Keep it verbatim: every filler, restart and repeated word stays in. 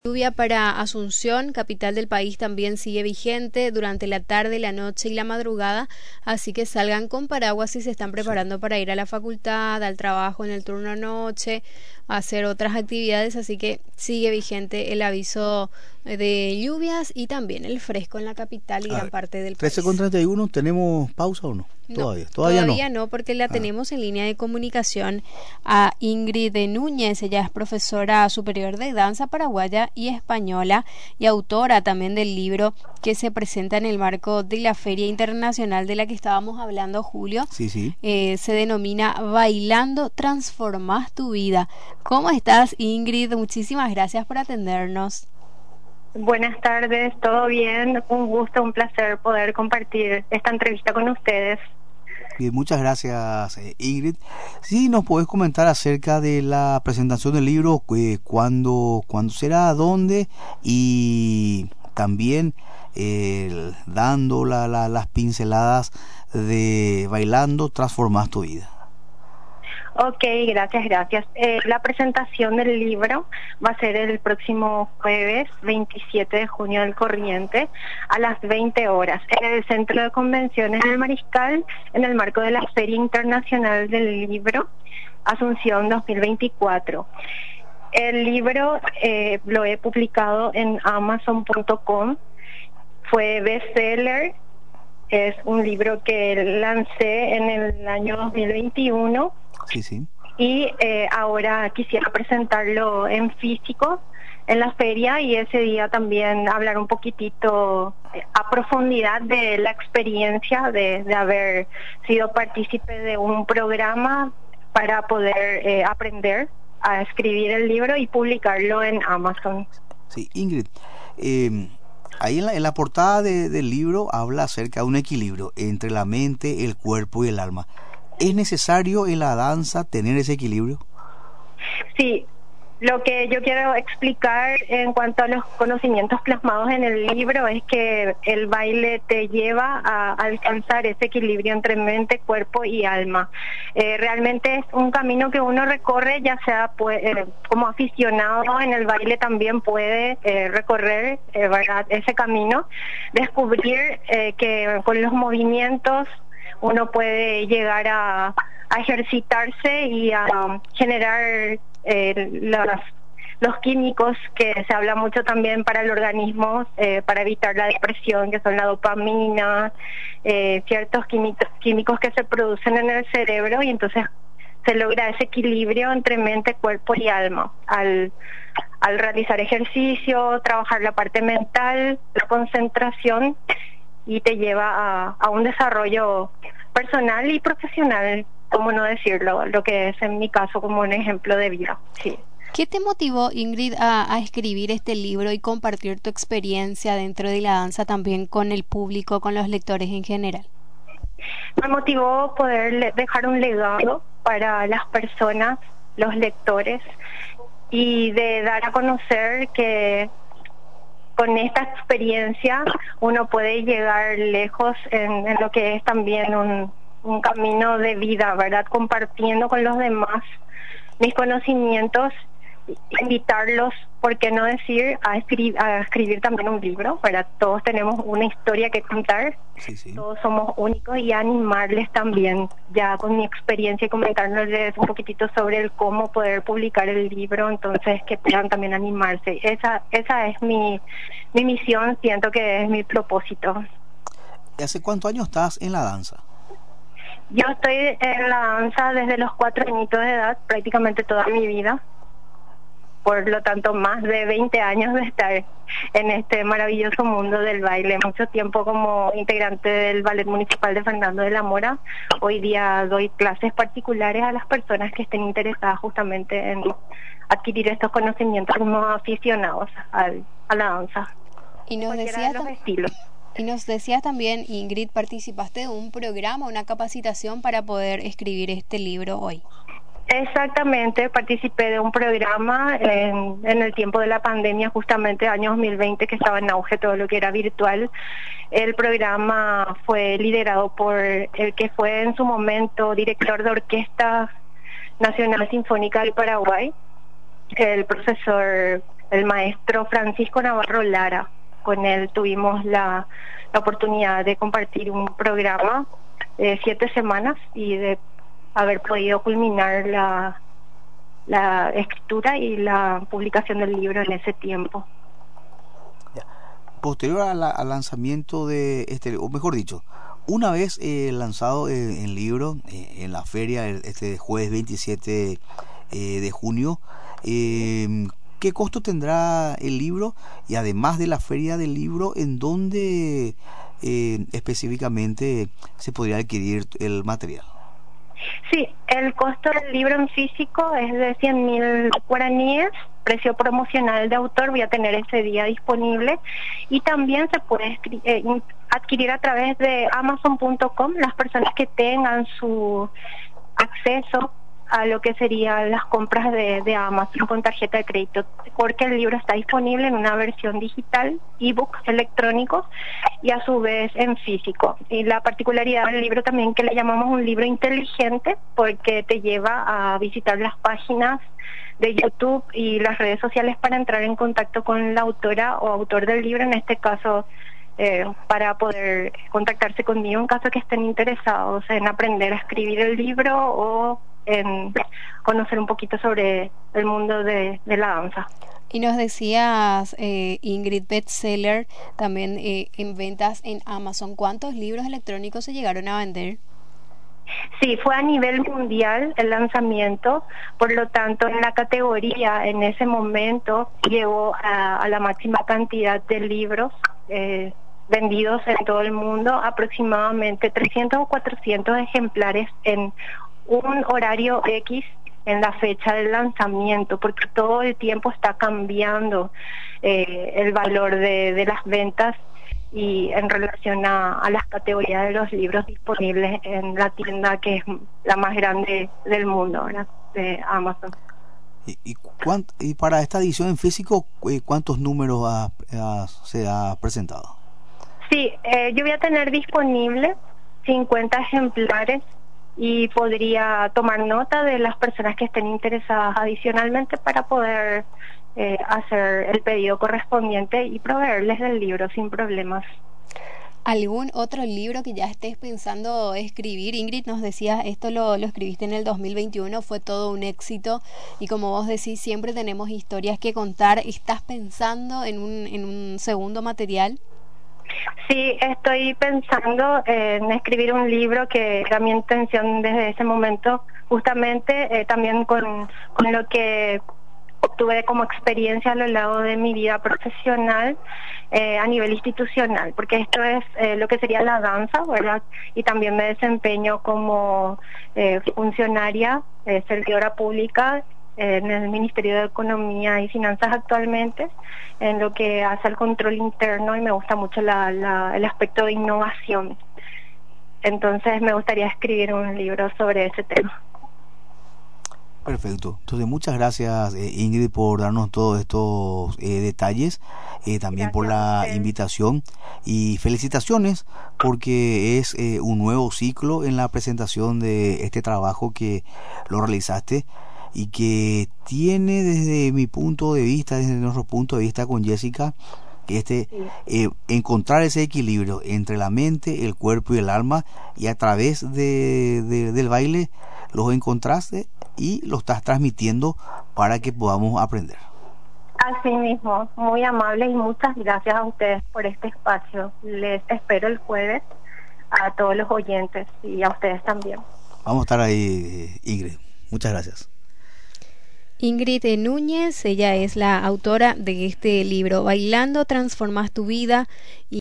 Lluvia para Asunción, capital del país, también sigue vigente durante la tarde, la noche y la madrugada, así que salgan con paraguas si se están preparando para ir a la facultad, al trabajo en el turno noche, a hacer otras actividades, así que sigue vigente el aviso de lluvias y también el fresco en la capital y A gran ver, parte del trece país. con treinta y uno, ¿tenemos pausa o no? No, Todavía, todavía, todavía no. no, porque la Ah. tenemos en línea de comunicación a Ingrid Núñez. Ella es profesora superior de danza paraguaya y española y autora también del libro que se presenta en el marco de la Feria Internacional de la que estábamos hablando, Julio. Sí, sí. Eh, se denomina Bailando Transformás tu Vida. ¿Cómo estás, Ingrid? Muchísimas gracias por atendernos. Buenas tardes, ¿todo bien? Un gusto, un placer poder compartir esta entrevista con ustedes. Bien, muchas gracias, eh, Ingrid. Sí, nos podés comentar acerca de la presentación del libro, eh, cuándo, cuándo será, dónde, y también eh, dando la, la, las pinceladas de Bailando Transformás tu Vida. Ok, gracias, gracias. Eh, la presentación del libro va a ser el próximo jueves veintisiete de junio del corriente a las veinte horas en el Centro de Convenciones del Mariscal, en el marco de la Feria Internacional del Libro Asunción dos mil veinticuatro. El libro eh, lo he publicado en amazon punto com, fue bestseller, es un libro que lancé en el año dos mil veintiuno. Sí, sí. Y eh, ahora quisiera presentarlo en físico en la feria y ese día también hablar un poquitito eh, a profundidad de la experiencia de, de haber sido partícipe de un programa para poder eh, aprender a escribir el libro y publicarlo en Amazon. Sí, Ingrid, eh, ahí en la, en la portada de, del libro habla acerca de un equilibrio entre la mente, el cuerpo y el alma. ¿Es necesario en la danza tener ese equilibrio? Sí, lo que yo quiero explicar en cuanto a los conocimientos plasmados en el libro es que el baile te lleva a alcanzar ese equilibrio entre mente, cuerpo y alma. Eh, realmente es un camino que uno recorre, ya sea pues, eh, como aficionado en el baile también puede eh, recorrer eh, ¿verdad? ese camino, descubrir eh, que con los movimientos uno puede llegar a, a ejercitarse y a um, generar eh, los, los químicos que se habla mucho también para el organismo, eh, para evitar la depresión, que son la dopamina, eh, ciertos químicos, químicos que se producen en el cerebro, y entonces se logra ese equilibrio entre mente, cuerpo y alma al, al realizar ejercicio, trabajar la parte mental, la concentración, y te lleva a, a un desarrollo personal y profesional, como no decirlo, lo que es en mi caso como un ejemplo de vida. Sí. ¿Qué te motivó, Ingrid, a, a escribir este libro y compartir tu experiencia dentro de la danza también con el público, con los lectores en general? Me motivó poder dejar un legado para las personas, los lectores, y de dar a conocer que con esta experiencia uno puede llegar lejos en, en lo que es también un, un camino de vida, ¿verdad? Compartiendo con los demás mis conocimientos, invitarlos, ¿por qué no decir?, a escribir, a escribir también un libro, ¿verdad? Todos tenemos una historia que contar, sí, sí. Todos somos únicos, y animarles también, ya con mi experiencia, y comentarles un poquitito sobre el cómo poder publicar el libro, entonces que puedan también animarse. Esa esa es mi, mi misión, siento que es mi propósito. ¿Hace cuántos años estás en la danza? Yo estoy en la danza desde los cuatro añitos de edad, prácticamente toda mi vida. Por lo tanto, más de veinte años de estar en este maravilloso mundo del baile. Mucho tiempo como integrante del Ballet Municipal de Fernando de la Mora. Hoy día doy clases particulares a las personas que estén interesadas justamente en adquirir estos conocimientos como aficionados al, a la danza. Y nos decías los estilos. Y nos decías también, Ingrid, participaste de un programa, una capacitación para poder escribir este libro hoy. Exactamente, participé de un programa en, en el tiempo de la pandemia, justamente año dos mil veinte, que estaba en auge todo lo que era virtual. El programa fue liderado por el que fue en su momento director de Orquesta Nacional Sinfónica del Paraguay, el profesor el maestro Francisco Navarro Lara. Con él tuvimos la, la oportunidad de compartir un programa de siete semanas y de haber podido culminar la, la escritura y la publicación del libro en ese tiempo. Posterior a la, al lanzamiento de este, o mejor dicho, una vez eh, lanzado eh, el libro eh, en la feria el, este jueves veintisiete eh, de junio, eh, ¿qué costo tendrá el libro? Y además de la feria del libro, ¿en dónde eh, específicamente se podría adquirir el material? Sí, el costo del libro en físico es de cien mil guaraníes, precio promocional de autor, voy a tener ese día disponible, y también se puede eh, adquirir a través de amazon punto com, las personas que tengan su acceso a lo que serían las compras de, de Amazon con tarjeta de crédito, porque el libro está disponible en una versión digital, ebooks electrónicos y a su vez en físico. Y la particularidad del libro también que le llamamos un libro inteligente, porque te lleva a visitar las páginas de YouTube y las redes sociales para entrar en contacto con la autora o autor del libro, en este caso eh, para poder contactarse conmigo en caso que estén interesados en aprender a escribir el libro o en conocer un poquito sobre el mundo de, de la danza. Y nos decías, eh, Ingrid, bestseller también eh, en ventas en Amazon. ¿Cuántos libros electrónicos se llegaron a vender? Sí, fue a nivel mundial el lanzamiento, por lo tanto en la categoría en ese momento llegó a, a la máxima cantidad de libros eh, vendidos en todo el mundo, aproximadamente trescientos o cuatrocientos ejemplares en un horario X en la fecha del lanzamiento, porque todo el tiempo está cambiando eh, el valor de, de las ventas y en relación a, a las categorías de los libros disponibles en la tienda que es la más grande del mundo, ¿verdad? De Amazon. ¿Y, y, cuánt, y para esta edición en físico, cuántos números ha, ha, se ha presentado? Sí, eh, yo voy a tener disponible cincuenta ejemplares y podría tomar nota de las personas que estén interesadas adicionalmente para poder eh, hacer el pedido correspondiente y proveerles del libro sin problemas. ¿Algún otro libro que ya estés pensando escribir? Ingrid, nos decías, esto lo, lo escribiste en el dos mil veintiuno, fue todo un éxito y como vos decís, siempre tenemos historias que contar. ¿Estás pensando en un, en un segundo material? Sí, estoy pensando en escribir un libro que era mi intención desde ese momento, justamente eh, también con, con lo que obtuve como experiencia a lo largo de mi vida profesional eh, a nivel institucional, porque esto es eh, lo que sería la danza, ¿verdad? Y también me desempeño como eh, funcionaria, eh, servidora pública en el Ministerio de Economía y Finanzas actualmente, en lo que hace al control interno, y me gusta mucho la, la, el aspecto de innovación. Entonces me gustaría escribir un libro sobre ese tema. Perfecto. Entonces muchas gracias eh, Ingrid por darnos todos estos eh, detalles, eh, también gracias por la invitación y felicitaciones porque es eh, un nuevo ciclo en la presentación de este trabajo que lo realizaste y que tiene desde mi punto de vista, desde nuestro punto de vista con Jessica, este sí. eh, encontrar ese equilibrio entre la mente, el cuerpo y el alma, y a través de, de, del baile los encontraste y lo estás transmitiendo para que podamos aprender. Así mismo, muy amable y muchas gracias a ustedes por este espacio. Les espero el jueves a todos los oyentes y a ustedes también. Vamos a estar ahí, Ingrid. Muchas gracias. Ingrid Núñez, ella es la autora de este libro, Bailando transformas tu vida. Y